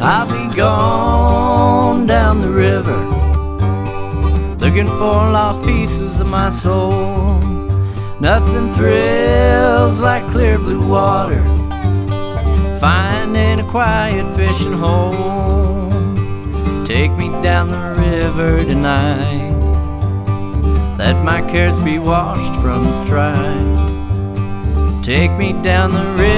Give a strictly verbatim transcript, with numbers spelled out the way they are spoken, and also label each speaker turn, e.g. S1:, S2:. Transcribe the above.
S1: I'll be gone down the river, looking for lost pieces of my soul. Nothing thrills like clear blue water, finding a quiet fishing hole. Take me down the river tonight, let my cares be washed from the stride. Take me down the river.